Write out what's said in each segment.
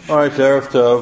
All right, Erev Tov.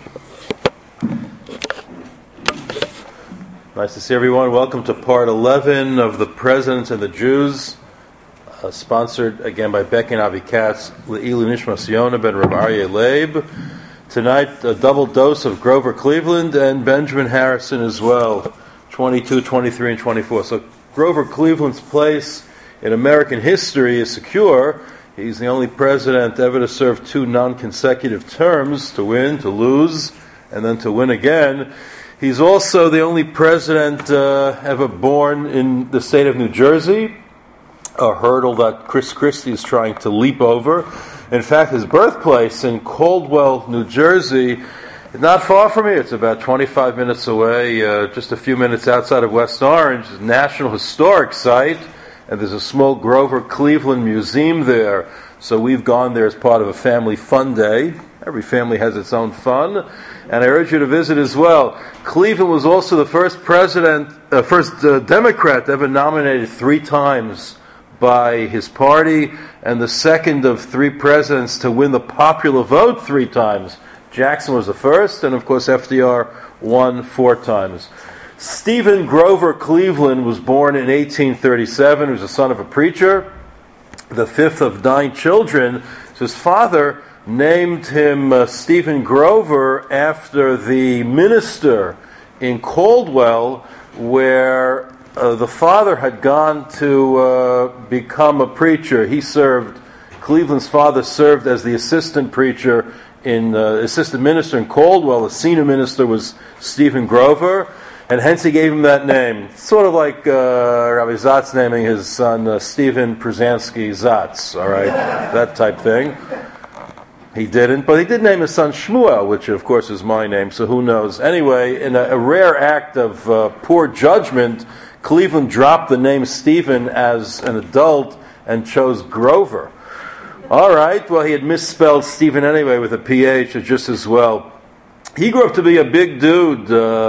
Nice to see everyone. Welcome to part 11 of The Presidents and the Jews, sponsored again by Becky and Avi Katz, Le'ilu Nishmas Yona ben Rav Aryeh Leib. Tonight, a double dose of Grover Cleveland and Benjamin Harrison as well, 22, 23, and 24. So Grover Cleveland's place in American history is secure. He's the only president ever to serve two non-consecutive terms, to win, to lose, and then to win again. He's also the only president ever born in the state of New Jersey, a hurdle that Chris Christie is trying to leap over. In fact, his birthplace in Caldwell, New Jersey, is not far from here. It's about 25 minutes away, just a few minutes outside of West Orange. It's a National Historic Site. And there's a small Grover Cleveland museum there. So we've gone there as part of a family fun day. Every family has its own fun. And I urge you to visit as well. Cleveland was also the first Democrat ever nominated 3 times by his party, and the second of 3 presidents to win the popular vote 3 times. Jackson was the first, and of course FDR won 4 times. Stephen Grover Cleveland was born in 1837. He was the son of a preacher, the 5th of 9 children. So his father named him Stephen Grover after the minister in Caldwell, where the father had gone to become a preacher. Cleveland's father served as the assistant minister in Caldwell. The senior minister was Stephen Grover. And hence he gave him that name. Sort of like Rabbi Zatz naming his son Stephen Przansky Zatz, all right? That type thing. He didn't, but he did name his son Shmuel, which of course is my name, so who knows. Anyway, in a rare act of poor judgment, Cleveland dropped the name Stephen as an adult and chose Grover. All right, well, he had misspelled Stephen anyway with a PH, just as well. He grew up to be a big dude,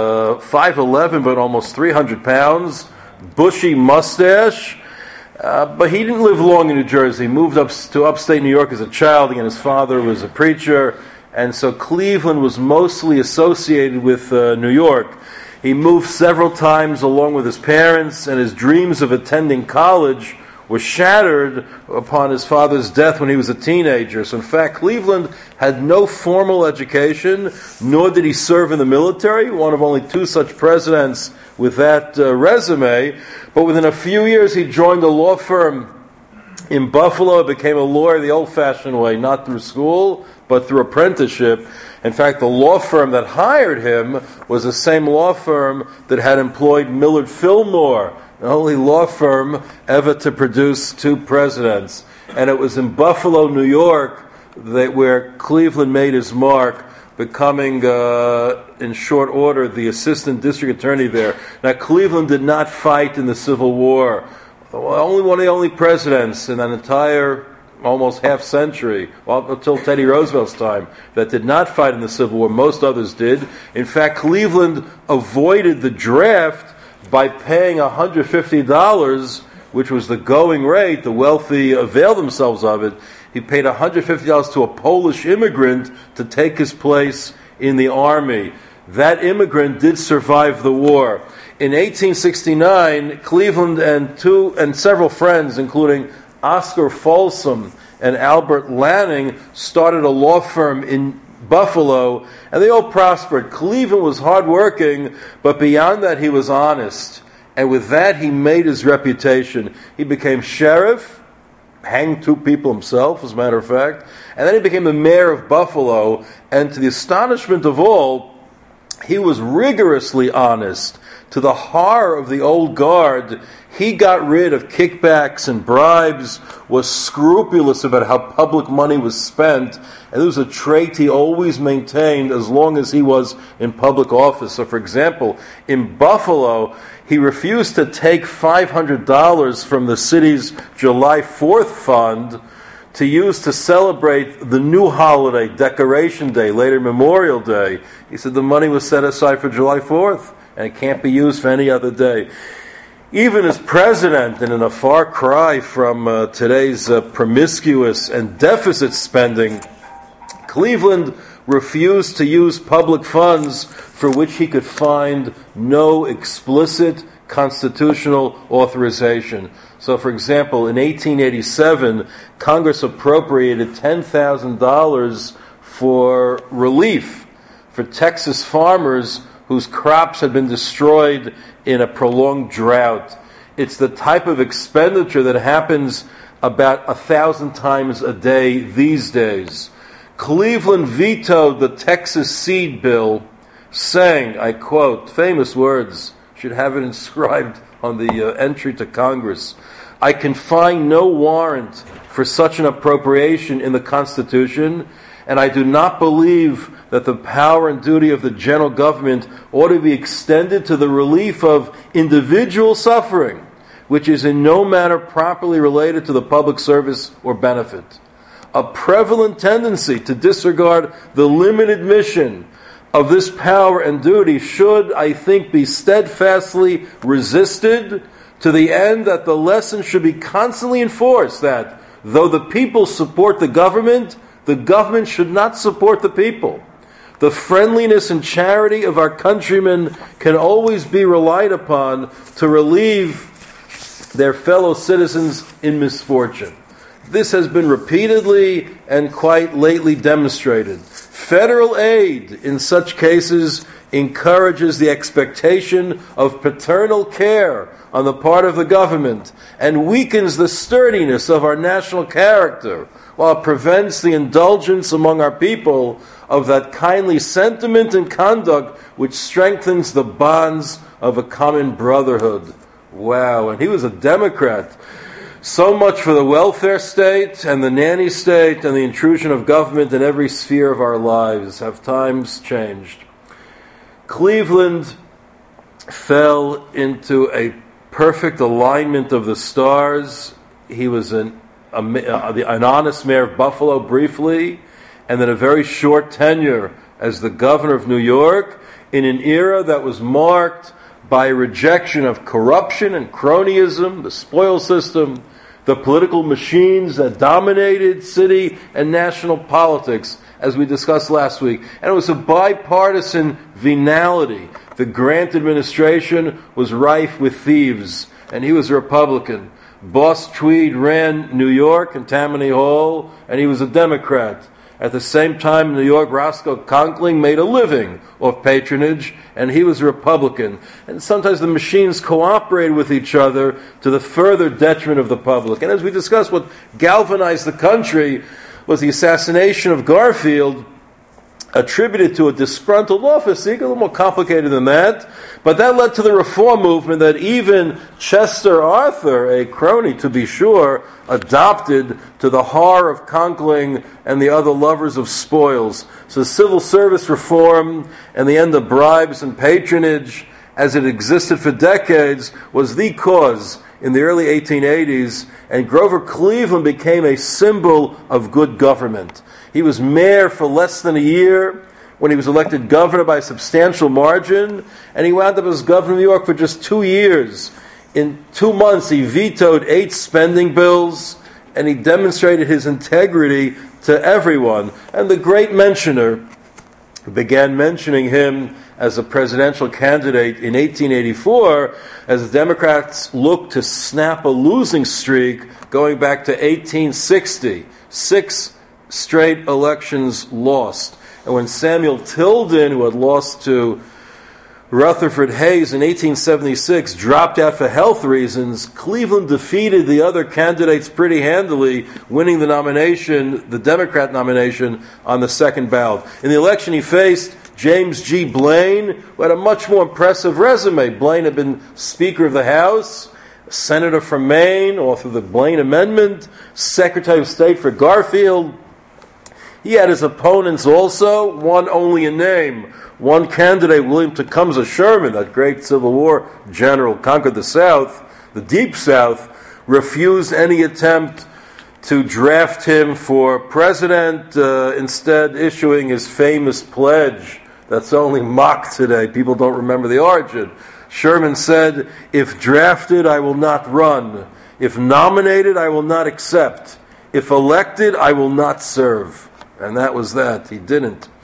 5'11", but almost 300 pounds, bushy mustache, but he didn't live long in New Jersey. He moved up to upstate New York as a child. Again, his father was a preacher, and so Cleveland was mostly associated with New York. He moved several times along with his parents, and his dreams of attending college was shattered upon his father's death when he was a teenager. So in fact, Cleveland had no formal education, nor did he serve in the military, one of only 2 such presidents with that resume. But within a few years, he joined a law firm in Buffalo, became a lawyer the old-fashioned way, not through school, but through apprenticeship. In fact, the law firm that hired him was the same law firm that had employed Millard Fillmore, the only law firm ever to produce 2 presidents. And it was in Buffalo, New York, where Cleveland made his mark, becoming, in short order, the assistant district attorney there. Now, Cleveland did not fight in the Civil War. Only one of the only presidents in an entire almost half century, well, until Teddy Roosevelt's time, that did not fight in the Civil War. Most others did. In fact, Cleveland avoided the draft by paying $150, which was the going rate. The wealthy availed themselves of it. He paid $150 to a Polish immigrant to take his place in the army. That immigrant did survive the war. In 1869, Cleveland and several friends, including Oscar Folsom and Albert Lanning, started a law firm in Buffalo, and they all prospered. Cleveland was hardworking, but beyond that, he was honest. And with that, he made his reputation. He became sheriff, hanged 2 people himself, as a matter of fact, and then he became the mayor of Buffalo, and to the astonishment of all, he was rigorously honest. To the horror of the old guard, he got rid of kickbacks and bribes, was scrupulous about how public money was spent, and it was a trait he always maintained as long as he was in public office. So, for example, in Buffalo, he refused to take $500 from the city's July 4th fund to use to celebrate the new holiday, Decoration Day, later Memorial Day. He said the money was set aside for July 4th, and it can't be used for any other day. Even as president, and in a far cry from today's promiscuous and deficit spending, Cleveland refused to use public funds for which he could find no explicit constitutional authorization. So, for example, in 1887, Congress appropriated $10,000 for relief for Texas farmers whose crops had been destroyed in a prolonged drought. It's the type of expenditure that happens about 1,000 times a day these days. Cleveland vetoed the Texas Seed Bill, saying, I quote, famous words, should have it inscribed on the entry to Congress, I can find no warrant for such an appropriation in the Constitution, and I do not believe that the power and duty of the general government ought to be extended to the relief of individual suffering, which is in no manner properly related to the public service or benefit. A prevalent tendency to disregard the limited mission of this power and duty should, I think, be steadfastly resisted, to the end that the lesson should be constantly enforced that, though the people support the government should not support the people. The friendliness and charity of our countrymen can always be relied upon to relieve their fellow citizens in misfortune. This has been repeatedly and quite lately demonstrated. Federal aid in such cases encourages the expectation of paternal care on the part of the government and weakens the sturdiness of our national character, while it prevents the indulgence among our people of that kindly sentiment and conduct which strengthens the bonds of a common brotherhood. Wow, and he was a Democrat. So much for the welfare state and the nanny state and the intrusion of government in every sphere of our lives. Have times changed? Cleveland fell into a perfect alignment of the stars. He was an honest mayor of Buffalo briefly, and then a very short tenure as the governor of New York in an era that was marked by rejection of corruption and cronyism, the spoil system, the political machines that dominated city and national politics, as we discussed last week. And it was a bipartisan venality. The Grant administration was rife with thieves, and he was a Republican. Boss Tweed ran New York and Tammany Hall, and he was a Democrat. At the same time, in New York, Roscoe Conkling made a living off patronage, and he was a Republican. And sometimes the machines cooperated with each other to the further detriment of the public. And as we discussed, what galvanized the country was the assassination of Garfield, attributed to a disgruntled office seeker, a little more complicated than that. But that led to the reform movement that even Chester Arthur, a crony to be sure, adopted, to the horror of Conkling and the other lovers of spoils. So civil service reform and the end of bribes and patronage, as it existed for decades, was the cause in the early 1880s, and Grover Cleveland became a symbol of good government. He was mayor for less than a year when he was elected governor by a substantial margin, and he wound up as governor of New York for just 2 years. In 2 months, he vetoed 8 spending bills, and he demonstrated his integrity to everyone. And the great mentioner began mentioning him as a presidential candidate in 1884 as the Democrats looked to snap a losing streak going back to 1860. 6 straight elections lost. And when Samuel Tilden, who had lost to Rutherford Hayes in 1876, dropped out for health reasons, Cleveland defeated the other candidates pretty handily, winning the nomination, the Democrat nomination, on the second ballot. In the election, he faced James G. Blaine, who had a much more impressive resume. Blaine had been Speaker of the House, Senator from Maine, author of the Blaine Amendment, Secretary of State for Garfield. He had his opponents also, one only in name. One candidate, William Tecumseh Sherman, that great Civil War general, conquered the South, the Deep South, refused any attempt to draft him for president, instead issuing his famous pledge that's only mocked today. People don't remember the origin. Sherman said, "If drafted, I will not run. If nominated, I will not accept. If elected, I will not serve." And that was that. He didn't.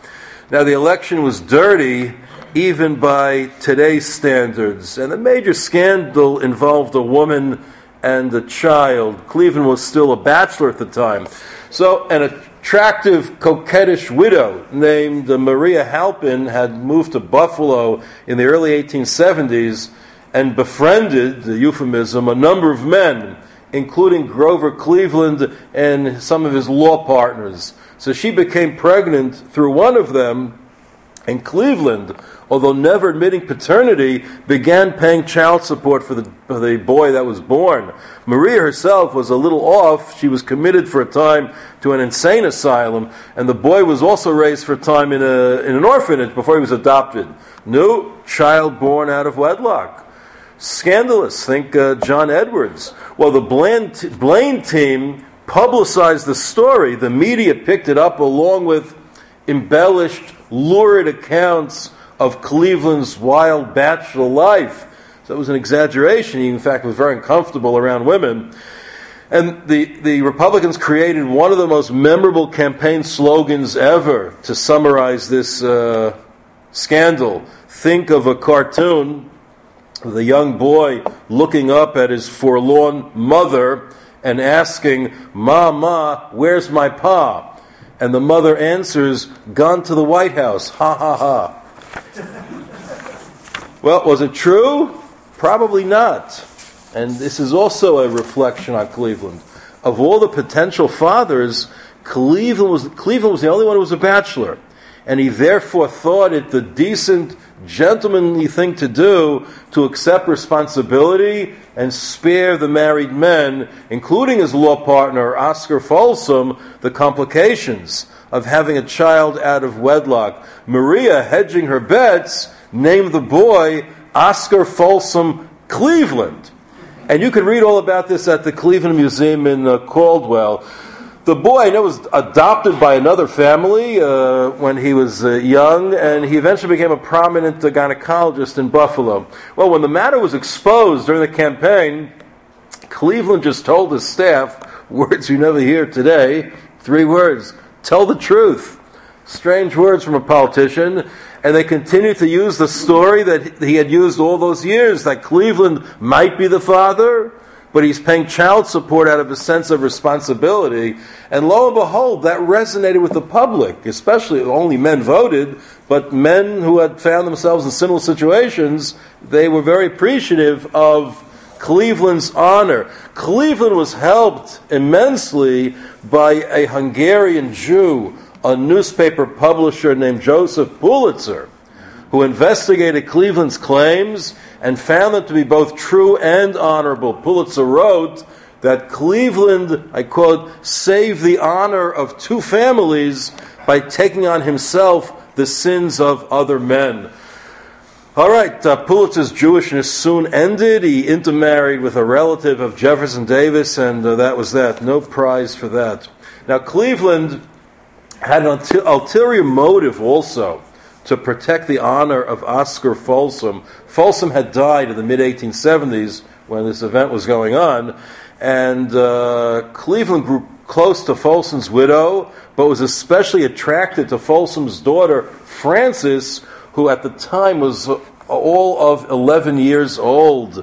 Now, the election was dirty even by today's standards, and the major scandal involved a woman and a child. Cleveland was still a bachelor at the time. So an attractive, coquettish widow named Maria Halpin had moved to Buffalo in the early 1870s and befriended, the euphemism, a number of men, including Grover Cleveland and some of his law partners. So she became pregnant through one of them, and Cleveland, although never admitting paternity, began paying child support for the boy that was born. Maria herself was a little off. She was committed for a time to an insane asylum, and the boy was also raised for a time in an orphanage before he was adopted. No child born out of wedlock. Scandalous. Think John Edwards. Well, the Blaine team publicized the story. The media picked it up along with embellished, lurid accounts of Cleveland's wild bachelor life. So it was an exaggeration. He, in fact, was very uncomfortable around women. And the Republicans created one of the most memorable campaign slogans ever to summarize this scandal. Think of a cartoon with a young boy looking up at his forlorn mother and asking, "Ma, Ma, where's my pa?" And the mother answers, "Gone to the White House, ha ha ha." Well, was it true? Probably not. And this is also a reflection on Cleveland. Of all the potential fathers, Cleveland was the only one who was a bachelor. And he therefore thought it the decent, gentlemanly thing to do to accept responsibility and spare the married men, including his law partner, Oscar Folsom, the complications of having a child out of wedlock. Maria, hedging her bets, named the boy Oscar Folsom Cleveland. And you can read all about this at the Cleveland Museum in Caldwell. The boy, I know, was adopted by another family when he was young, and he eventually became a prominent gynecologist in Buffalo. Well, when the matter was exposed during the campaign, Cleveland just told his staff, words you never hear today, 3 words: tell the truth. Strange words from a politician, and they continued to use the story that he had used all those years, that Cleveland might be the father, but he's paying child support out of a sense of responsibility. And lo and behold, that resonated with the public, especially only men voted, but men who had found themselves in similar situations, they were very appreciative of Cleveland's honor. Cleveland was helped immensely by a Hungarian Jew, a newspaper publisher named Joseph Pulitzer, who investigated Cleveland's claims and found them to be both true and honorable. Pulitzer wrote that Cleveland, I quote, saved the honor of 2 families by taking on himself the sins of other men. All right, Pulitzer's Jewishness soon ended. He intermarried with a relative of Jefferson Davis, and that was that. No prize for that. Now, Cleveland had an ulterior motive also to protect the honor of Oscar Folsom. Folsom had died in the mid-1870s when this event was going on, and Cleveland grew close to Folsom's widow, but was especially attracted to Folsom's daughter, Frances, who at the time was all of 11 years old.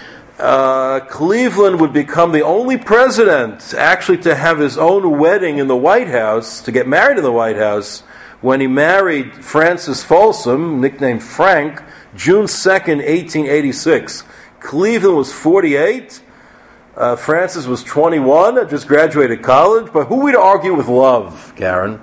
Cleveland would become the only president actually to have his own wedding in the White House, to get married in the White House, when he married Frances Folsom, nicknamed Frank, June 2nd, 1886. Cleveland was 48. Frances was 21, had just graduated college. But who are we to argue with love, Karen?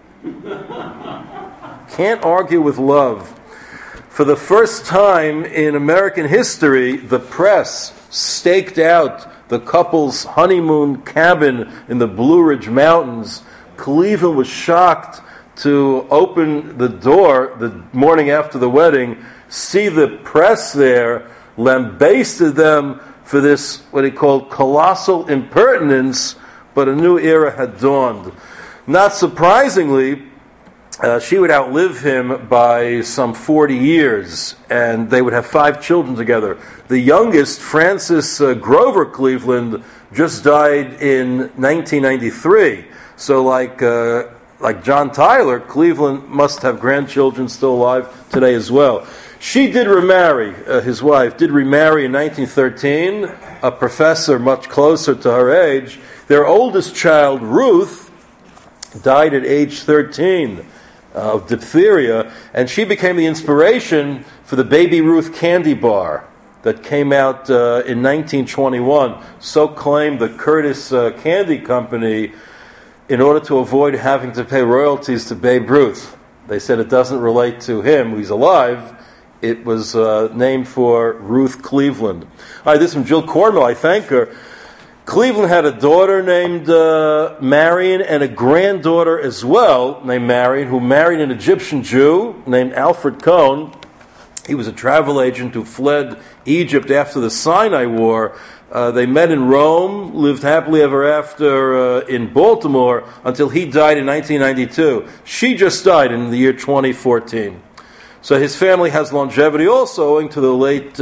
Can't argue with love. For the first time in American history, the press staked out the couple's honeymoon cabin in the Blue Ridge Mountains. Cleveland was shocked to open the door the morning after the wedding, see the press there, lambasted them for this, what he called colossal impertinence, but a new era had dawned. Not surprisingly, she would outlive him by some 40 years, and they would have 5 children together. The youngest, Frances Grover Cleveland, just died in 1993. So like like John Tyler, Cleveland must have grandchildren still alive today as well. She did remarry, his wife did remarry in 1913, a professor much closer to her age. Their oldest child, Ruth, died at age 13 of diphtheria, and she became the inspiration for the Baby Ruth candy bar that came out in 1921. So claimed the Curtis Candy Company, in order to avoid having to pay royalties to Babe Ruth. They said it doesn't relate to him, he's alive. It was named for Ruth Cleveland. All right, this is from Jill Cornwell. I thank her. Cleveland had a daughter named Marion and a granddaughter as well named Marion, who married an Egyptian Jew named Alfred Cohn. He was a travel agent who fled Egypt after the Sinai War. They met in Rome, lived happily ever after in Baltimore until he died in 1992. She just died in the year 2014. So his family has longevity also owing to the late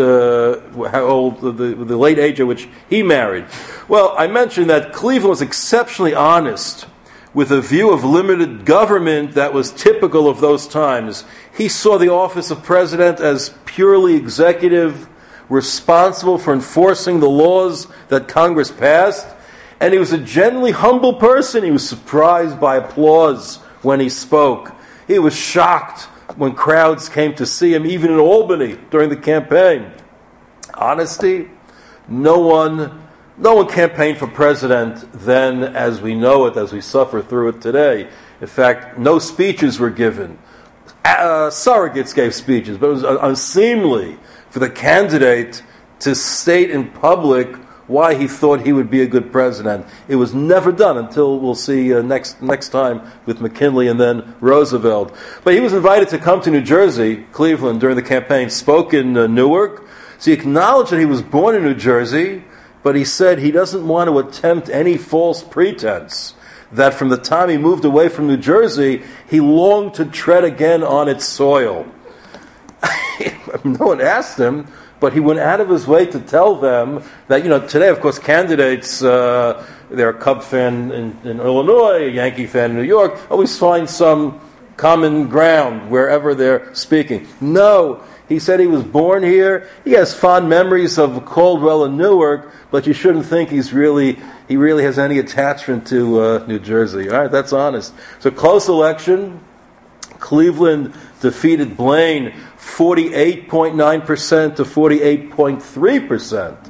the late age at which he married. Well, I mentioned that Cleveland was exceptionally honest with a view of limited government that was typical of those times. He saw the office of president as purely executive, responsible for enforcing the laws that Congress passed, and he was a genuinely humble person. He was surprised by applause when he spoke. He was shocked when crowds came to see him, even in Albany during the campaign. Honesty, no one campaigned for president then as we know it, as we suffer through it today. In fact, no speeches were given. Surrogates gave speeches, but it was unseemly for the candidate to state in public why he thought he would be a good president. It was never done until we'll see next time with McKinley and then Roosevelt. But he was invited to come to New Jersey, Cleveland, during the campaign, spoke in Newark. So he acknowledged that he was born in New Jersey, but he said he doesn't want to attempt any false pretense, that from the time he moved away from New Jersey, he longed to tread again on its soil. No one asked him, but he went out of his way to tell them that, today, of course, candidates, they're a Cub fan in Illinois, a Yankee fan in New York, always find some common ground wherever they're speaking. No, he said he was born here. He has fond memories of Caldwell and Newark, but you shouldn't think he really has any attachment to New Jersey. All right, that's honest. So close election. Cleveland defeated Blaine 48.9% to 48.3%.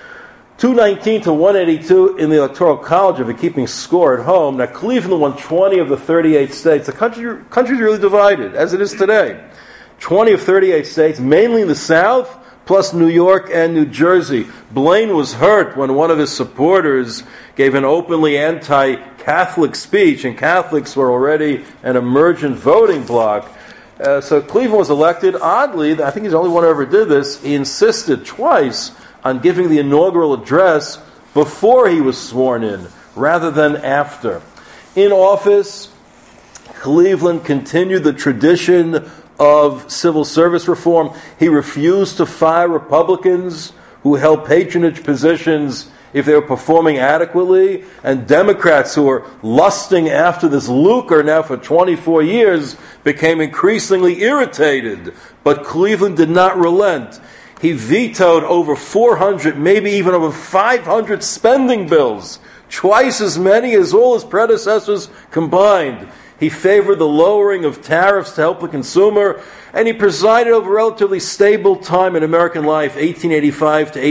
219 to 182 in the Electoral College if you're keeping score at home. Now, Cleveland won 20 of the 38 states. The country's really divided, as it is today. 20 of 38 states, mainly in the South, plus New York and New Jersey. Blaine was hurt when one of his supporters gave an openly anti-Catholic speech, and Catholics were already an emergent voting bloc. So Cleveland was elected. Oddly, I think he's the only one who ever did this. He insisted twice on giving the inaugural address before he was sworn in, rather than after. In office, Cleveland continued the tradition of civil service reform. He refused to fire Republicans who held patronage positions if they were performing adequately, and Democrats who were lusting after this lucre now for 24 years became increasingly irritated. But Cleveland did not relent. He vetoed over 400, maybe even over 500 spending bills, twice as many as all his predecessors combined. He favored the lowering of tariffs to help the consumer, and he presided over a relatively stable time in American life, 1885 to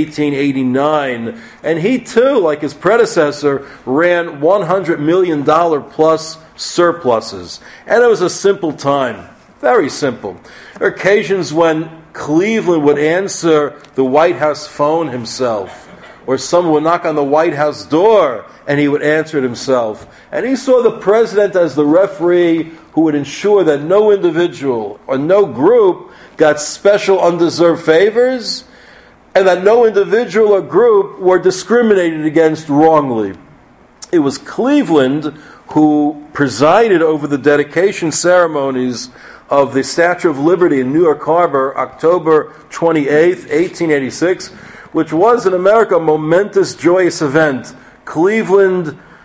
1889. And he, too, like his predecessor, ran $100 million plus surpluses. And it was a simple time, very simple. There are occasions when Cleveland would answer the White House phone himself, or someone would knock on the White House door, and he would answer it himself. And he saw the president as the referee who would ensure that no individual or no group got special undeserved favors, and that no individual or group were discriminated against wrongly. It was Cleveland who presided over the dedication ceremonies of the Statue of Liberty in New York Harbor, October 28th, 1886, which was in America a momentous, joyous event. Cleveland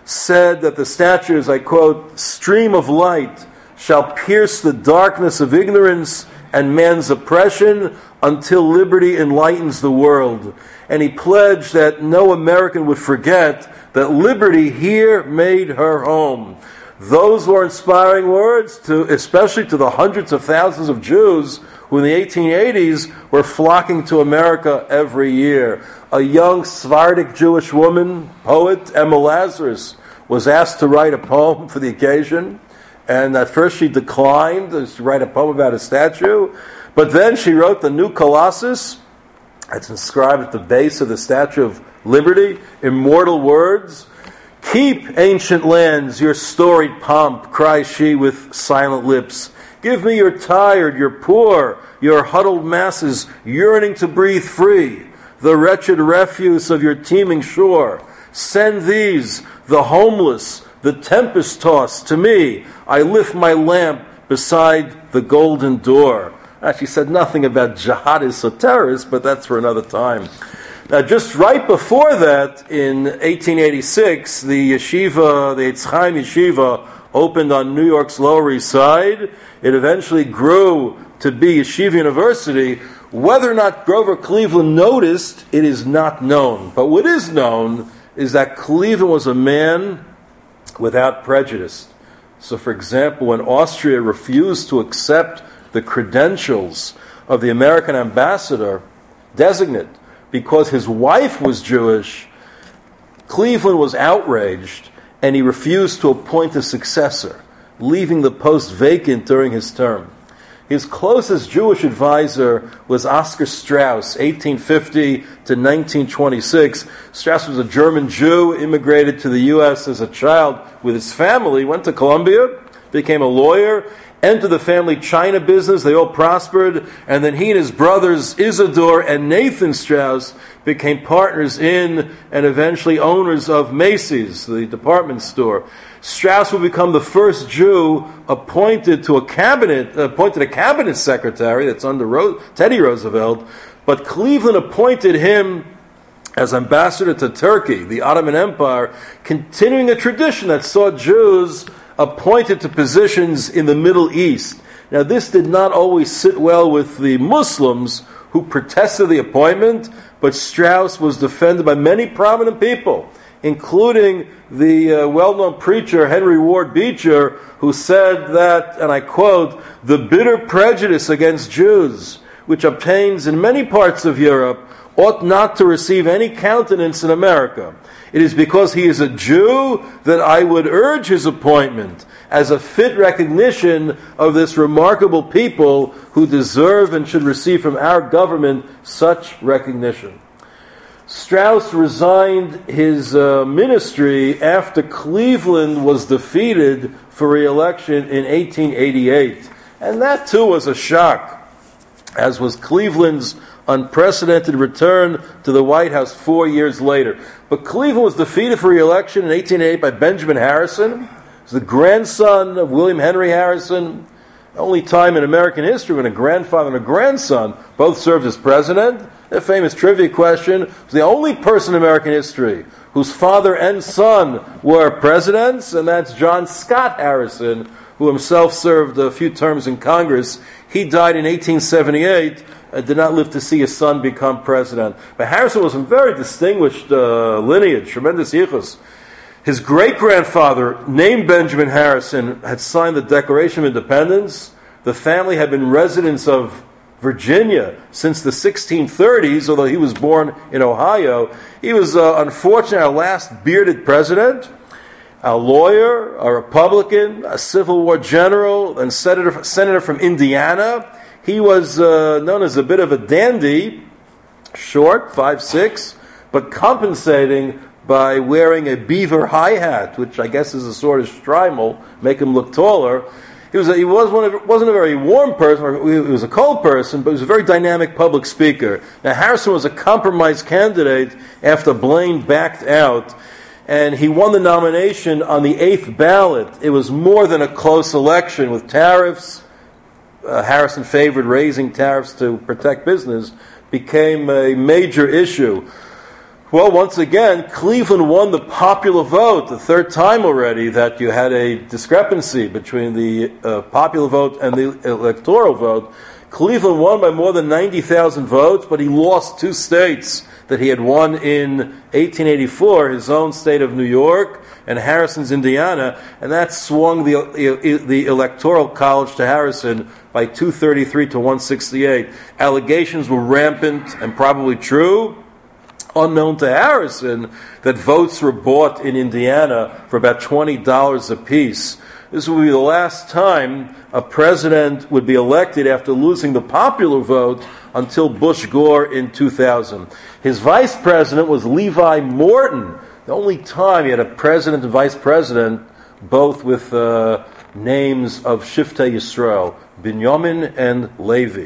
said that the statue is, I quote, "stream of light shall pierce the darkness of ignorance and man's oppression until liberty enlightens the world." And he pledged that no American would forget that liberty here made her home. Those were inspiring words, especially to the hundreds of thousands of Jews who in the 1880s were flocking to America every year. A young Sephardic Jewish woman, poet Emma Lazarus, was asked to write a poem for the occasion. And at first she declined to write a poem about a statue. But then she wrote the New Colossus. It's inscribed at the base of the Statue of Liberty, immortal words. "Keep, ancient lands, your storied pomp," cries she with silent lips. "Give me your tired, your poor, your huddled masses yearning to breathe free, the wretched refuse of your teeming shore. Send these, the homeless, the tempest-tossed, to me. I lift my lamp beside the golden door." She said nothing about jihadists or terrorists, but that's for another time. Now, just right before that, in 1886, the yeshiva, the Eitz Chaim Yeshiva, opened on New York's Lower East Side. It eventually grew to be Yeshiva University. Whether or not Grover Cleveland noticed, it is not known. But what is known is that Cleveland was a man without prejudice. So, for example, when Austria refused to accept the credentials of the American ambassador designate because his wife was Jewish, Cleveland was outraged and he refused to appoint a successor, leaving the post vacant during his term. His closest Jewish advisor was Oscar Strauss, 1850 to 1926. Strauss was a German Jew, immigrated to the U.S. as a child with his family, went to Columbia, became a lawyer, entered the family China business. They all prospered. And then he and his brothers Isidore and Nathan Strauss became partners in and eventually owners of Macy's, the department store. Strauss would become the first Jew appointed a cabinet secretary, that's under Teddy Roosevelt, but Cleveland appointed him as ambassador to Turkey, the Ottoman Empire, continuing a tradition that saw Jews appointed to positions in the Middle East. Now, this did not always sit well with the Muslims who protested the appointment, but Strauss was defended by many prominent people, including the well-known preacher Henry Ward Beecher, who said that, and I quote, "the bitter prejudice against Jews, which obtains in many parts of Europe, ought not to receive any countenance in America. It is because he is a Jew that I would urge his appointment as a fit recognition of this remarkable people who deserve and should receive from our government such recognition." Strauss resigned his ministry after Cleveland was defeated for re-election in 1888. And that too was a shock, as was Cleveland's unprecedented return to the White House 4 years later. But Cleveland was defeated for re-election in 1888 by Benjamin Harrison. He was the grandson of William Henry Harrison. The only time in American history when a grandfather and a grandson both served as president. A famous trivia question: was the only person in American history whose father and son were presidents, and that's John Scott Harrison, who himself served a few terms in Congress. He died in 1878. Did not live to see his son become president. But Harrison was a very distinguished lineage, tremendous yichus. His great-grandfather, named Benjamin Harrison, had signed the Declaration of Independence. The family had been residents of Virginia since the 1630s, although he was born in Ohio. He was, unfortunately, our last bearded president, a lawyer, a Republican, a Civil War general, and senator from Indiana. He was known as a bit of a dandy, short, 5'6", but compensating by wearing a beaver high hat, which I guess is a sort of strimel, make him look taller. He wasn't a very warm person, he was a cold person, but he was a very dynamic public speaker. Now, Harrison was a compromise candidate after Blaine backed out, and he won the nomination on the 8th ballot. It was more than a close election with tariffs. Harrison favored raising tariffs to protect business, became a major issue. Well, once again, Cleveland won the popular vote, the third time already that you had a discrepancy between the popular vote and the electoral vote. Cleveland won by more than 90,000 votes, but he lost two states that he had won in 1884, his own state of New York and Harrison's Indiana, and that swung the Electoral College to Harrison by 233 to 168. Allegations were rampant and probably true, unknown to Harrison, that votes were bought in Indiana for about $20 apiece. This would be the last time a president would be elected after losing the popular vote until Bush Gore in 2000. His vice president was Levi Morton. The only time you had a president and vice president, both with names of Shiftei Yisrael, Binyamin and Levi.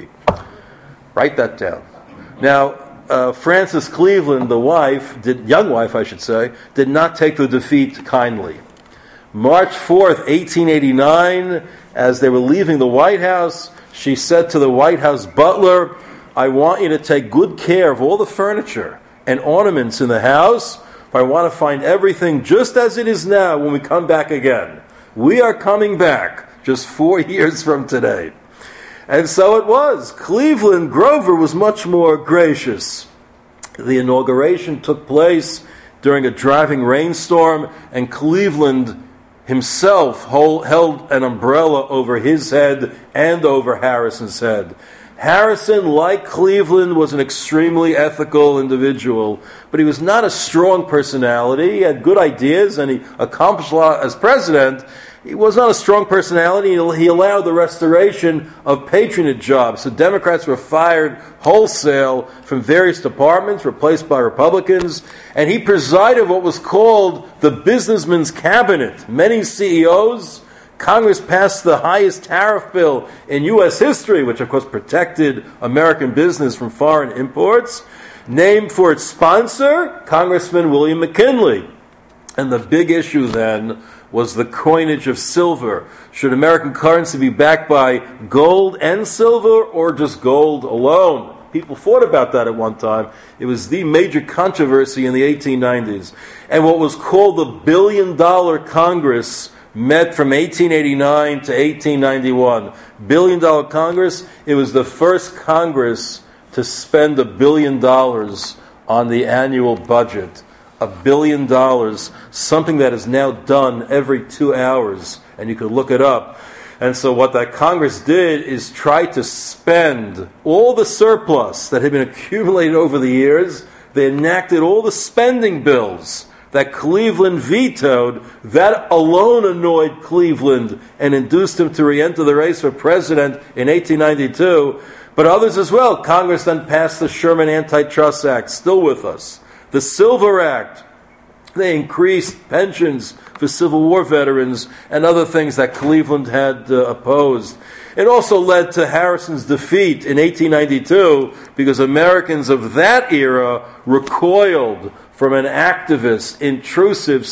Write that down. Now, Frances Cleveland, the wife, young wife I should say, did not take the defeat kindly. March 4th, 1889, as they were leaving the White House, she said to the White House butler, "I want you to take good care of all the furniture and ornaments in the house, for I want to find everything just as it is now when we come back again. We are coming back just 4 years from today." And so it was. Cleveland Grover was much more gracious. The inauguration took place during a driving rainstorm, and Cleveland himself held an umbrella over his head and over Harrison's head. Harrison, like Cleveland, was an extremely ethical individual, but he was not a strong personality. He had good ideas, and he accomplished a lot as president. He was not a strong personality. He allowed the restoration of patronage jobs. So Democrats were fired wholesale from various departments, replaced by Republicans. And he presided what was called the businessman's cabinet. Many CEOs. Congress passed the highest tariff bill in U.S. history, which of course protected American business from foreign imports. Named for its sponsor, Congressman William McKinley. And the big issue then was the coinage of silver. Should American currency be backed by gold and silver or just gold alone? People fought about that at one time. It was the major controversy in the 1890s. And what was called the $1 billion Congress met from 1889 to 1891. $1 billion Congress. It was the first Congress to spend $1 billion on the annual budget. $1 billion, something that is now done every 2 hours, and you could look it up. And so what that Congress did is try to spend all the surplus that had been accumulated over the years. They enacted all the spending bills that Cleveland vetoed. That alone annoyed Cleveland and induced him to re-enter the race for president in 1892. But others as well. Congress then passed the Sherman Antitrust Act, still with us. The Silver Act, they increased pensions for Civil War veterans and other things that Cleveland had opposed. It also led to Harrison's defeat in 1892 because Americans of that era recoiled from an activist, intrusive,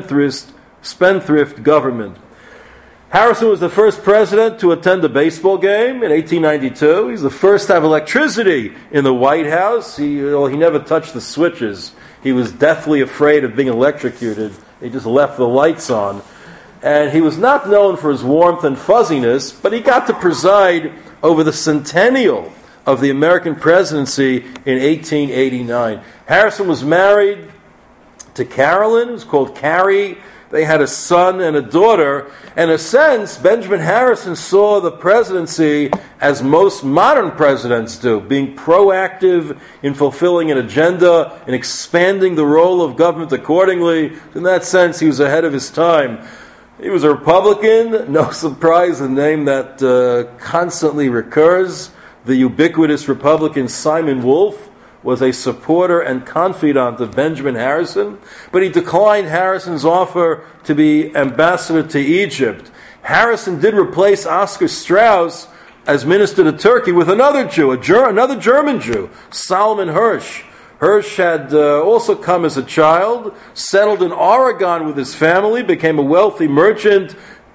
spendthrift government. Harrison was the first president to attend a baseball game in 1892. He's the first to have electricity in the White House. He never touched the switches. He was deathly afraid of being electrocuted. He just left the lights on. And he was not known for his warmth and fuzziness, but he got to preside over the centennial of the American presidency in 1889. Harrison was married to Carolyn, who's called Carrie. They had a son and a daughter. In a sense, Benjamin Harrison saw the presidency as most modern presidents do, being proactive in fulfilling an agenda and expanding the role of government accordingly. In that sense, he was ahead of his time. He was a Republican, no surprise, a name that constantly recurs. The ubiquitous Republican Simon Wolfe was a supporter and confidant of Benjamin Harrison, but he declined Harrison's offer to be ambassador to Egypt. Harrison did replace Oscar Strauss as minister to Turkey with another Jew, another German Jew, Solomon Hirsch. Hirsch had also come as a child, settled in Oregon with his family, became a wealthy merchant,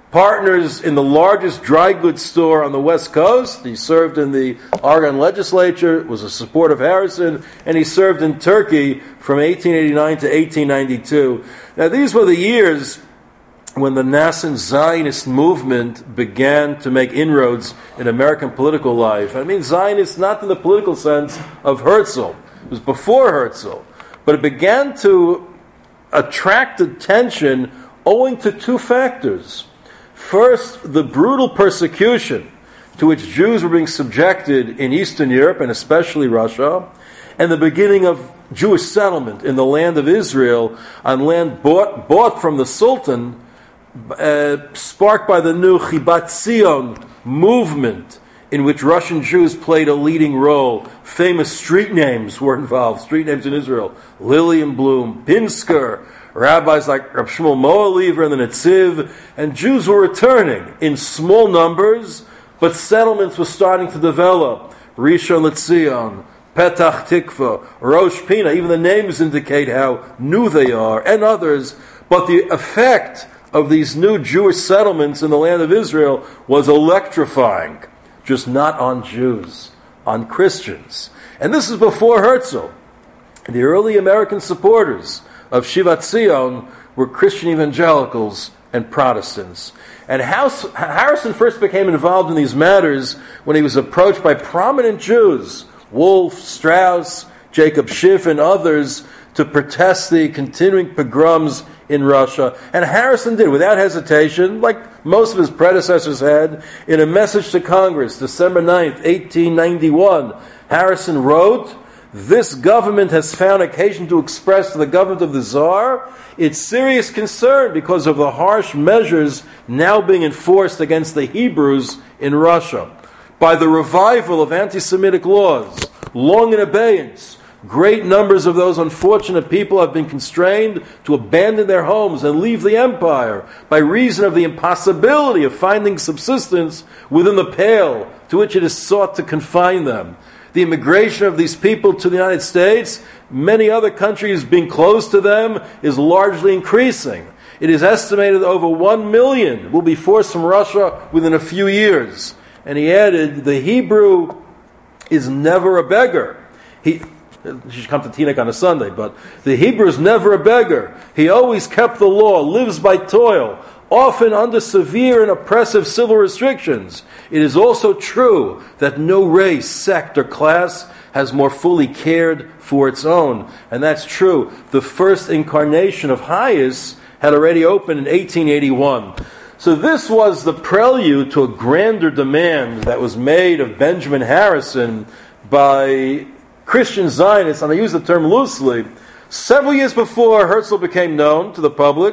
partners in the largest dry goods store on the West Coast. He served in the Oregon legislature, was a supporter of Harrison, and he served in Turkey from 1889 to 1892. Now, these were the years when the nascent Zionist movement began to make inroads in American political life. I mean, Zionist not in the political sense of Herzl. It was before Herzl. But it began to attract attention owing to two factors. First, the brutal persecution to which Jews were being subjected in Eastern Europe and especially Russia, and the beginning of Jewish settlement in the land of Israel on land bought from the Sultan, sparked by the new Chibat Zion movement, in which Russian Jews played a leading role. Famous street names were involved, street names in Israel: Lilienblum, Pinsker, rabbis like Rab Shmuel Moalever and the Netziv, and Jews were returning in small numbers, but settlements were starting to develop. Rishon LeZion, Petach Tikva, Rosh Pina, even the names indicate how new they are, and others. But the effect of these new Jewish settlements in the land of Israel was electrifying, just not on Jews, on Christians. And this is before Herzl. The early American supporters of Shivat Zion were Christian evangelicals and Protestants. And Harrison first became involved in these matters when he was approached by prominent Jews, Wolf, Strauss, Jacob Schiff, and others, to protest the continuing pogroms in Russia. And Harrison did, without hesitation, like most of his predecessors had, in a message to Congress, December 9th, 1891, Harrison wrote, "This government has found occasion to express to the government of the Tsar its serious concern because of the harsh measures now being enforced against the Hebrews in Russia. By the revival of anti-Semitic laws, long in abeyance, great numbers of those unfortunate people have been constrained to abandon their homes and leave the empire by reason of the impossibility of finding subsistence within the pale to which it is sought to confine them. The immigration of these people to the United States, many other countries being closed to them, is largely increasing. It is estimated that over 1 million will be forced from Russia within a few years." And he added, "The Hebrew is never a beggar. He should come to Teaneck on a Sunday, but the Hebrew is never a beggar. He always kept the law, lives by toil, often under severe and oppressive civil restrictions. It is also true that no race, sect, or class has more fully cared for its own." And that's true. The first incarnation of Hayes had already opened in 1881. So this was the prelude to a grander demand that was made of Benjamin Harrison by Christian Zionists, and I use the term loosely, several years before Herzl became known to the public,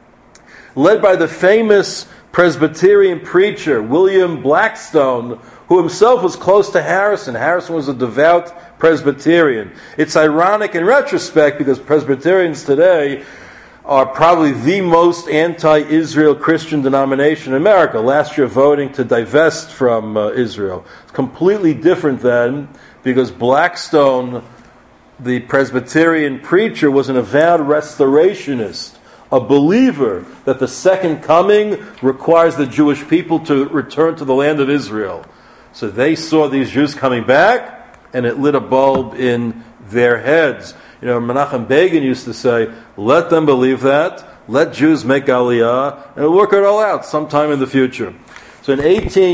led by the famous Presbyterian preacher William Blackstone, who himself was close to Harrison. Harrison was a devout Presbyterian. It's ironic in retrospect because Presbyterians today are probably the most anti-Israel Christian denomination in America. Last year voting to divest from Israel. It's completely different then, because Blackstone, the Presbyterian preacher, was an avowed restorationist, a believer that the second coming requires the Jewish people to return to the land of Israel. So they saw these Jews coming back, and it lit a bulb in their heads. You know, Menachem Begin used to say, "Let them believe that, let Jews make Aliyah, and we'll work it all out sometime in the future." So in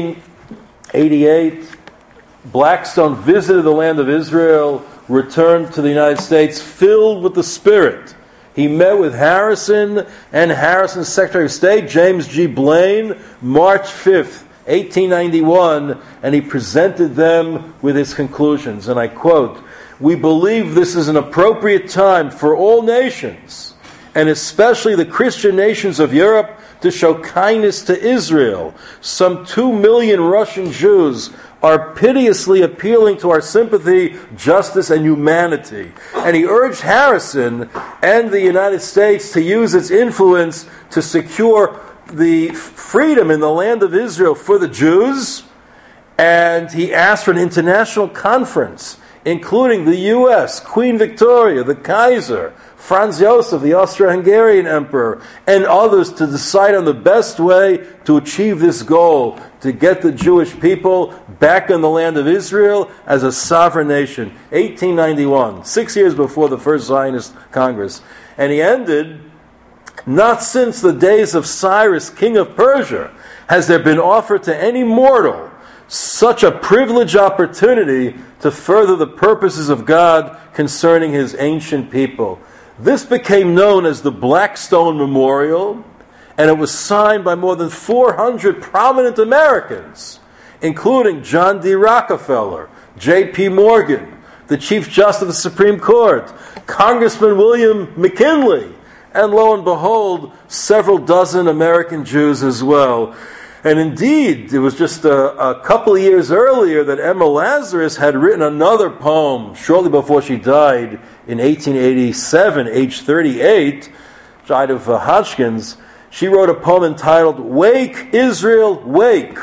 1888, Blackstone visited the land of Israel, returned to the United States filled with the Spirit. He met with Harrison and Harrison's Secretary of State, James G. Blaine, March 5th, 1891, and he presented them with his conclusions. And I quote, "We believe this is an appropriate time for all nations, and especially the Christian nations of Europe, to show kindness to Israel. Some 2 million Russian Jews are piteously appealing to our sympathy, justice, and humanity." And he urged Harrison and the United States to use its influence to secure the freedom in the land of Israel for the Jews. And he asked for an international conference including the U.S., Queen Victoria, the Kaiser, Franz Josef, the Austro-Hungarian Emperor, and others to decide on the best way to achieve this goal, to get the Jewish people back in the land of Israel as a sovereign nation. 1891, 6 years before the first Zionist Congress. And he ended, "Not since the days of Cyrus, king of Persia, has there been offered to any mortal such a privileged opportunity to further the purposes of God concerning his ancient people." This became known as the Blackstone Memorial, and it was signed by more than 400 prominent Americans, including John D. Rockefeller, J.P. Morgan, the Chief Justice of the Supreme Court, Congressman William McKinley, and lo and behold, several dozen American Jews as well. And indeed, it was just a couple of years earlier that Emma Lazarus had written another poem shortly before she died in 1887, age 38, died of Hodgkin's. She wrote a poem entitled, "Wake, Israel, Wake,"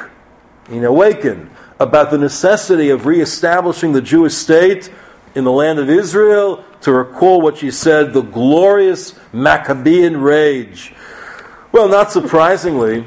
awaken, about the necessity of reestablishing the Jewish state in the land of Israel, to recall what she said, the glorious Maccabean rage. Well, not surprisingly,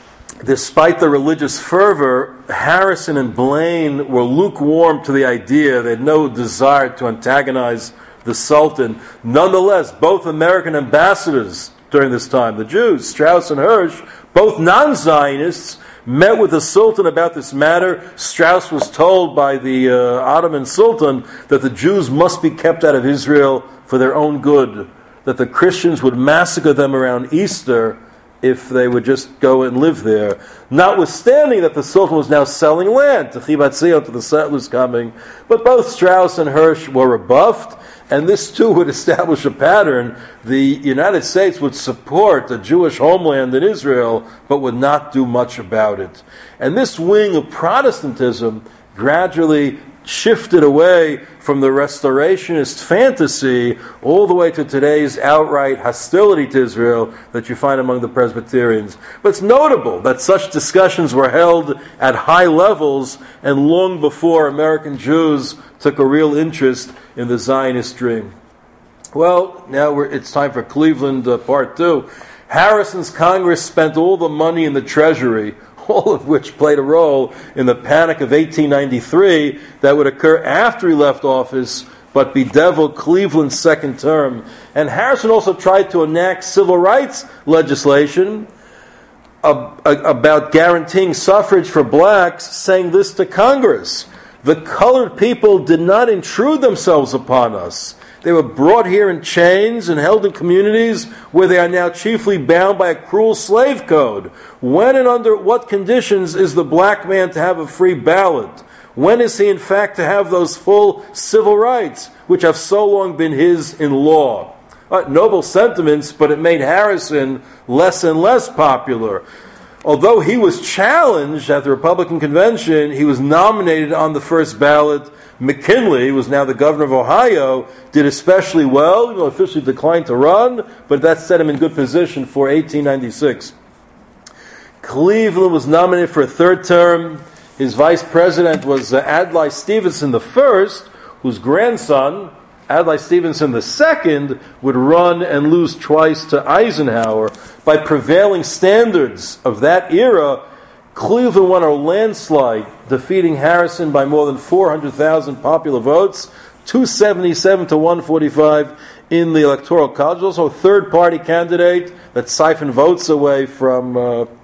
despite the religious fervor, Harrison and Blaine were lukewarm to the idea. They had no desire to antagonize the Sultan. Nonetheless, both American ambassadors during this time, the Jews, Strauss and Hirsch, both non-Zionists, met with the Sultan about this matter. Strauss was told by the Ottoman Sultan that the Jews must be kept out of Israel for their own good, that the Christians would massacre them around Easter if they would just go and live there. Notwithstanding that the Sultan was now selling land to Chibat Zion, to the settlers coming, but both Strauss and Hirsch were rebuffed, and this too would establish a pattern. The United States would support a Jewish homeland in Israel, but would not do much about it. And this wing of Protestantism gradually shifted away from the restorationist fantasy all the way to today's outright hostility to Israel that you find among the Presbyterians. But it's notable that such discussions were held at high levels and long before American Jews took a real interest in the Zionist dream. Well, now it's time for Cleveland Part 2. Harrison's Congress spent all the money in the Treasury, all of which played a role in the Panic of 1893 that would occur after he left office, but bedeviled Cleveland's second term. And Harrison also tried to enact civil rights legislation about guaranteeing suffrage for blacks, saying this to Congress: "The colored people did not intrude themselves upon us. They were brought here in chains and held in communities where they are now chiefly bound by a cruel slave code. When and under what conditions is the black man to have a free ballot? When is he in fact to have those full civil rights, which have so long been his in law?" Noble sentiments, but it made Harrison less and less popular. Although he was challenged at the Republican convention, he was nominated on the first ballot. McKinley, who was now the governor of Ohio, did especially well. Officially declined to run, but that set him in good position for 1896. Cleveland was nominated for a third term. His vice president was Adlai Stevenson I, whose grandson, Adlai Stevenson II, would run and lose twice to Eisenhower. By prevailing standards of that era, Cleveland won a landslide, defeating Harrison by more than 400,000 popular votes, 277 to 145 in the Electoral College. There's also a third-party candidate that siphoned votes away from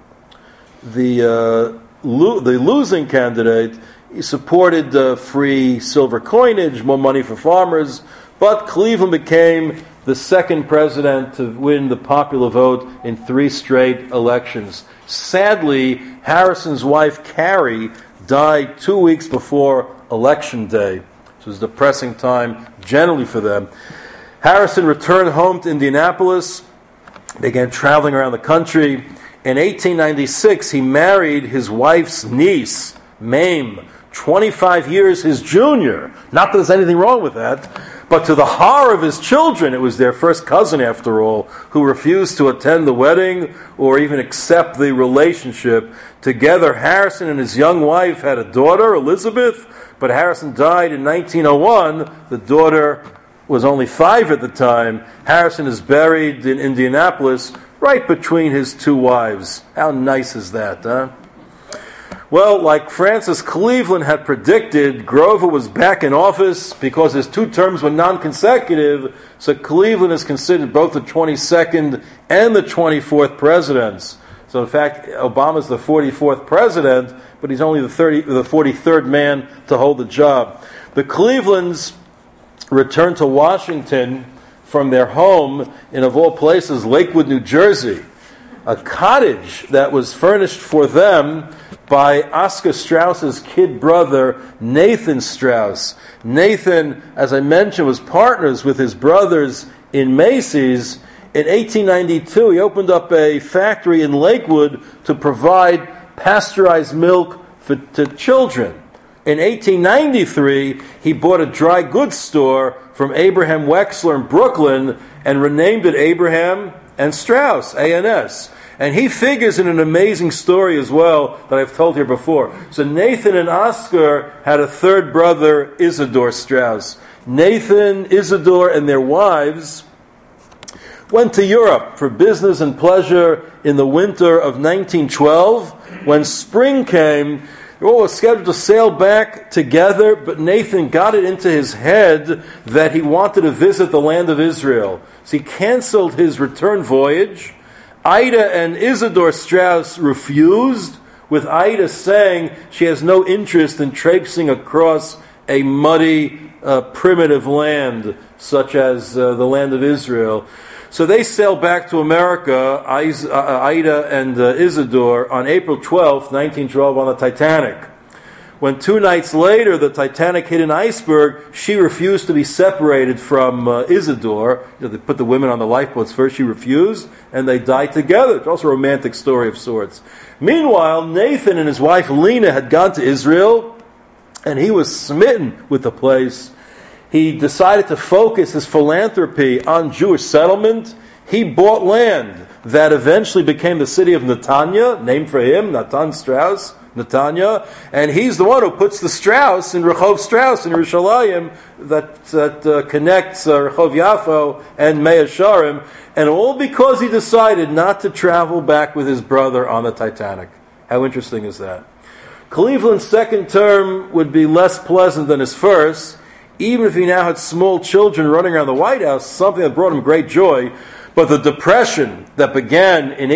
the losing candidate. He supported free silver coinage, more money for farmers, but Cleveland became the second president to win the popular vote in 3 straight elections. Sadly, Harrison's wife, Carrie, died 2 weeks before Election Day. It was a depressing time generally for them. Harrison returned home to Indianapolis, began traveling around the country. In 1896, he married his wife's niece, Mame, 25 years his junior. Not that there's anything wrong with that, But to the horror of his children, it was their first cousin, after all, who refused to attend the wedding or even accept the relationship. Together, Harrison and his young wife had a daughter, Elizabeth, but Harrison died in 1901. The daughter was only 5 at the time. Harrison is buried in Indianapolis, right between his 2 wives. How nice is that, huh? Well, like Francis Cleveland had predicted, Grover was back in office because his 2 terms were non-consecutive, so Cleveland is considered both the 22nd and the 24th presidents. So in fact, Obama's the 44th president, but he's only the 43rd man to hold the job. The Clevelands returned to Washington from their home in, of all places, Lakewood, New Jersey, a cottage that was furnished for them by Oscar Strauss's kid brother, Nathan Strauss. Nathan, as I mentioned, was partners with his brothers in Macy's. In 1892, he opened up a factory in Lakewood to provide pasteurized milk to children. In 1893, he bought a dry goods store from Abraham Wexler in Brooklyn and renamed it Abraham and Strauss, A&S. And he figures in an amazing story as well that I've told here before. So Nathan and Oscar had a 3rd brother, Isidore Strauss. Nathan, Isidore, and their wives went to Europe for business and pleasure in the winter of 1912. When spring came, they all were scheduled to sail back together, but Nathan got it into his head that he wanted to visit the land of Israel. So he canceled his return voyage. Ida and Isidore Strauss refused, with Ida saying she has no interest in traipsing across a muddy, primitive land, such as the land of Israel. So they sailed back to America, Ida and Isidore, on April 12th, 1912, on the Titanic. When 2 nights later the Titanic hit an iceberg, she refused to be separated from Isidore. They put the women on the lifeboats first. She refused, and they died together. It's also a romantic story of sorts. Meanwhile, Nathan and his wife Lena had gone to Israel, and he was smitten with the place. He decided to focus his philanthropy on Jewish settlement. He bought land that eventually became the city of Netanya, named for him, Natan Strauss, Netanya, and he's the one who puts the Strauss in Rehov Strauss in Yerushalayim that connects Rehov Yafo and Mea Sharim, and all because he decided not to travel back with his brother on the Titanic. How interesting is that? Cleveland's 2nd term would be less pleasant than his first, even if he now had small children running around the White House, something that brought him great joy. But the depression that began in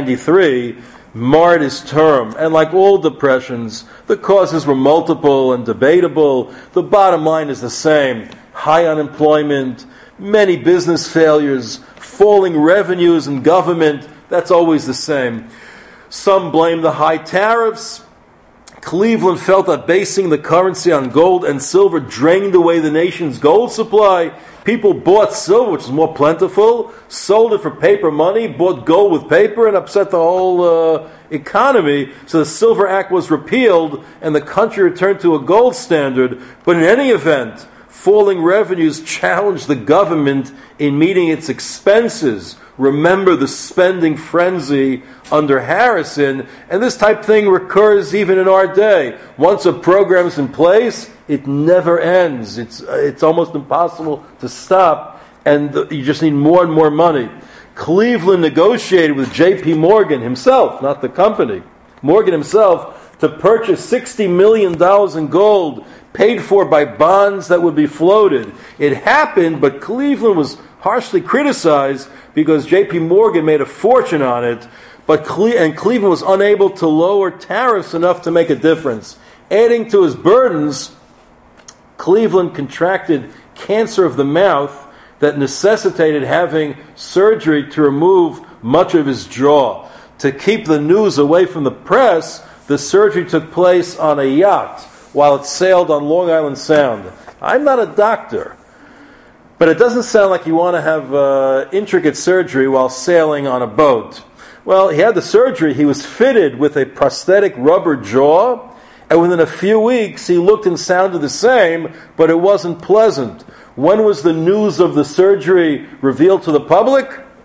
1893 marred his term. And like all depressions, the causes were multiple and debatable. The bottom line is the same. High unemployment, many business failures, falling revenues in government. That's always the same. Some blame the high tariffs. Cleveland felt that basing the currency on gold and silver drained away the nation's gold supply. People bought silver, which is more plentiful, sold it for paper money, bought gold with paper, and upset the whole economy. So the Silver Act was repealed, and the country returned to a gold standard. But in any event, falling revenues challenged the government in meeting its expenses. Remember the spending frenzy under Harrison, and this type of thing recurs even in our day. Once a program is in place, it never ends. It's almost impossible to stop, and you just need more and more money. Cleveland negotiated with J.P. Morgan himself, not the company, Morgan himself, to purchase $60 million in gold, paid for by bonds that would be floated. It happened, but Cleveland was harshly criticized because J.P. Morgan made a fortune on it, but Cleveland was unable to lower tariffs enough to make a difference. Adding to his burdens, Cleveland contracted cancer of the mouth that necessitated having surgery to remove much of his jaw. To keep the news away from the press, the surgery took place on a yacht while it sailed on Long Island Sound. I'm not a doctor, but it doesn't sound like you want to have intricate surgery while sailing on a boat. Well, he had the surgery. He was fitted with a prosthetic rubber jaw, and within a few weeks he looked and sounded the same, but it wasn't pleasant. When was the news of the surgery revealed to the public?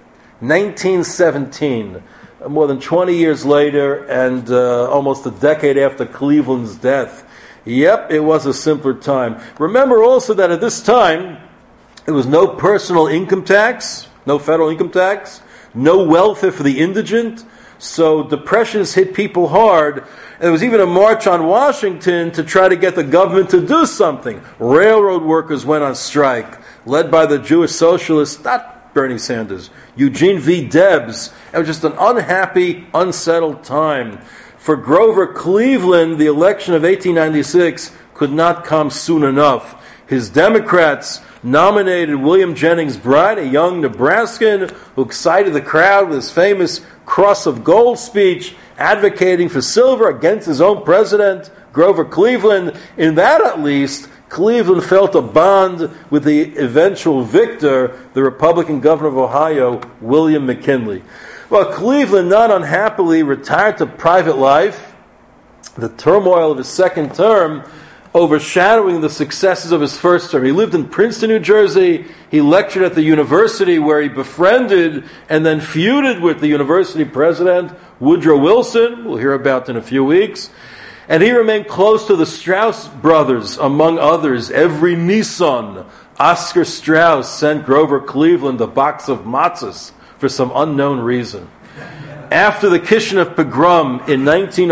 1917. More than 20 years later, and almost a decade after Cleveland's death. Yep, it was a simpler time. Remember also that at this time, there was no personal income tax, no federal income tax, no welfare for the indigent, so depressions hit people hard. And there was even a march on Washington to try to get the government to do something. Railroad workers went on strike, led by the Jewish socialists, not Bernie Sanders, Eugene V. Debs. It was just an unhappy, unsettled time. For Grover Cleveland, the election of 1896 could not come soon enough. His Democrats nominated William Jennings Bryan, a young Nebraskan who excited the crowd with his famous Cross of Gold speech, advocating for silver against his own president, Grover Cleveland. In that, at least, Cleveland felt a bond with the eventual victor, the Republican governor of Ohio, William McKinley. Well, Cleveland, not unhappily, retired to private life, the turmoil of his second term overshadowing the successes of his first term. He lived in Princeton, New Jersey. He lectured at the university where he befriended and then feuded with the university president, Woodrow Wilson, we'll hear about in a few weeks. And he remained close to the Strauss brothers, among others. Every Nissan, Oscar Strauss sent Grover Cleveland a box of matzahs for some unknown reason. After the Kishinev pogrom in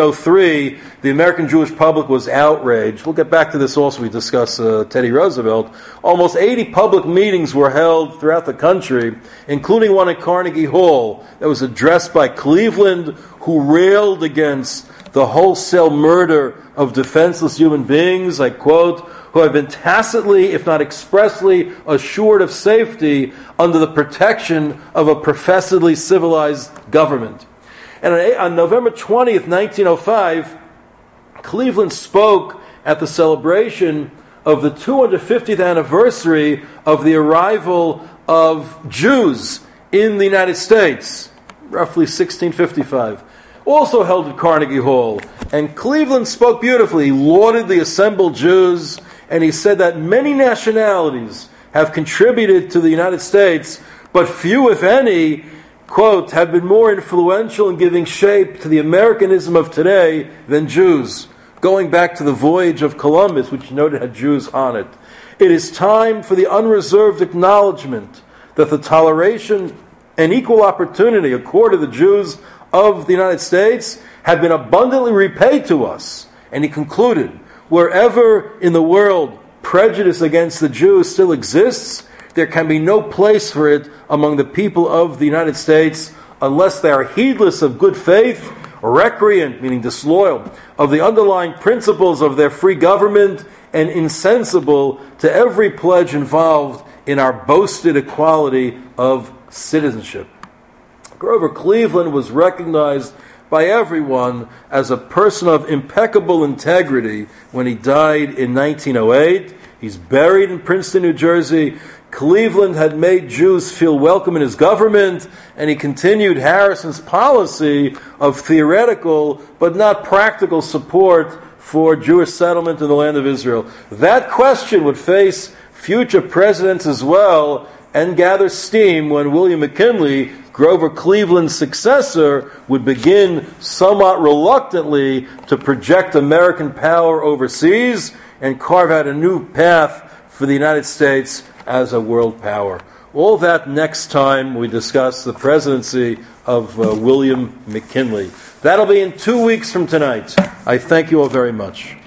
1903, the American Jewish public was outraged. We'll get back to this also. We discuss Teddy Roosevelt. Almost 80 public meetings were held throughout the country, including one at Carnegie Hall that was addressed by Cleveland, who railed against the wholesale murder of defenseless human beings, I quote, who have been tacitly, if not expressly, assured of safety under the protection of a professedly civilized government. And on November 20th, 1905, Cleveland spoke at the celebration of the 250th anniversary of the arrival of Jews in the United States, roughly 1655. Also held at Carnegie Hall. And Cleveland spoke beautifully. He lauded the assembled Jews, and he said that many nationalities have contributed to the United States, but few, if any, quote, have been more influential in giving shape to the Americanism of today than Jews. Going back to the voyage of Columbus, which you noted had Jews on it. It is time for the unreserved acknowledgement that the toleration and equal opportunity accorded to the Jews of the United States have been abundantly repaid to us. And he concluded, wherever in the world prejudice against the Jews still exists, there can be no place for it among the people of the United States unless they are heedless of good faith, recreant, meaning disloyal, of the underlying principles of their free government, and insensible to every pledge involved in our boasted equality of citizenship. Grover Cleveland was recognized by everyone as a person of impeccable integrity when he died in 1908. He's buried in Princeton, New Jersey. Cleveland had made Jews feel welcome in his government, and he continued Harrison's policy of theoretical but not practical support for Jewish settlement in the land of Israel. That question would face future presidents as well and gather steam when William McKinley, Grover Cleveland's successor, would begin somewhat reluctantly to project American power overseas and carve out a new path for the United States as a world power. All that next time we discuss the presidency of William McKinley. That'll be in 2 weeks from tonight. I thank you all very much.